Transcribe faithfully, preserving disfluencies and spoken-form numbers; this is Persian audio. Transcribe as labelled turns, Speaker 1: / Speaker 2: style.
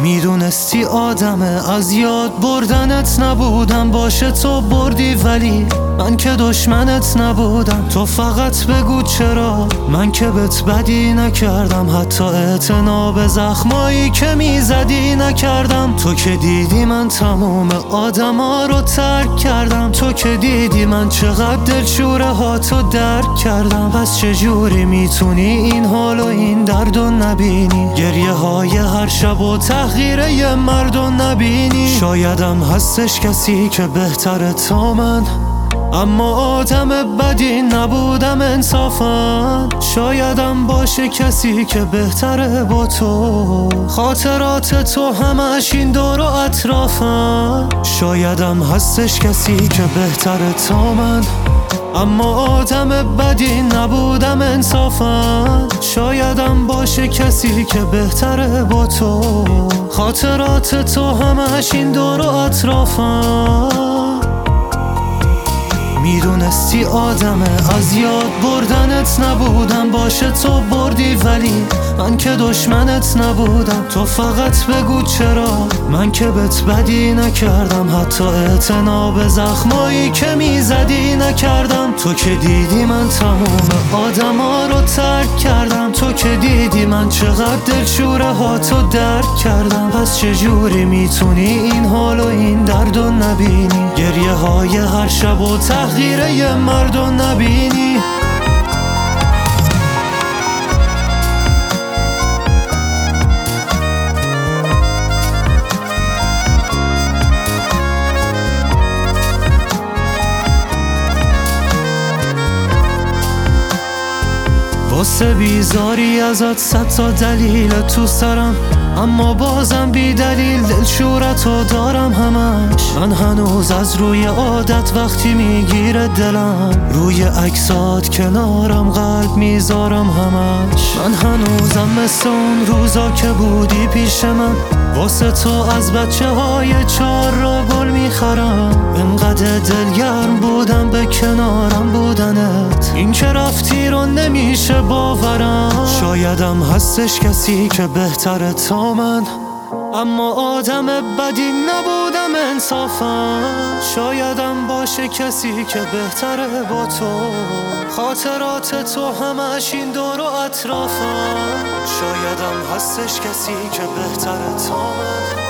Speaker 1: میدونستی آدمه، از یاد بردنت نبودم. باشه تو بردی ولی من که دشمنت نبودم. تو فقط بگو چرا من که بهت بدی نکردم، حتی اعتنا به زخمایی که میزدی نکردم. تو که دیدی من تموم آدما رو ترک کردم، تو که دیدی من چقدر دلشوره ها تو درک کردم. پس چجوری میتونی این حال و این درد رو نبینی؟ گریه های هر شب و تحقیر یه مرد رو نبینی. شایدم هستش کسی که بهتره تا من، اما آدم بدی نبودم انصافا. شایدم باشه کسی که بهتره با تو، خاطرات تو همش این دور و اطرافم. شایدم هستش کسی که بهتره تا من، اما آدم بدی نبودم انصافا. شایدم باشه کسی که بهتره با تو، خاطرات تو همش این دور و اطرافم. میدونستی آدمه، از یاد بردنت نبودم. باشه تو بردی ولی من که دشمنت نبودم. تو فقط بگو چرا من که بهت بدی نکردم، حتی اعتنا به زخمایی که میزدی نکردم. تو که دیدی من تموم آدما رو ترک کردم، تو که دیدی من چقدر دلشوره ها تو درک کردم. پس چجوری میتونی این حال و این درد رو نبینی؟ گریه های هر شب و تحقیر یه مرد رو نبینی. واسه بیزاری ازت صد تا دلیل تو سرم، اما بازم بی دلیل دلشورتو دارم همش. من هنوز از روی عادت وقتی میگیره دلم، روی عکسات کنارم قلب میذارم همش. من هنوزم مثل اون روزا که بودی پیش من، واسه تو از بچه های چار را گل میخرم. انقدر دلگرم بودم به کنارم بودنت، این که رفتی رو نمیشه باورم. شایدم هستش کسی که بهتره تا من، اما آدم بدی نبودم انصافا. شایدم باشه کسی که بهتره با تو، خاطرات تو همش این دور و اطرافم. شایدم هستش کسی که بهتره تا من.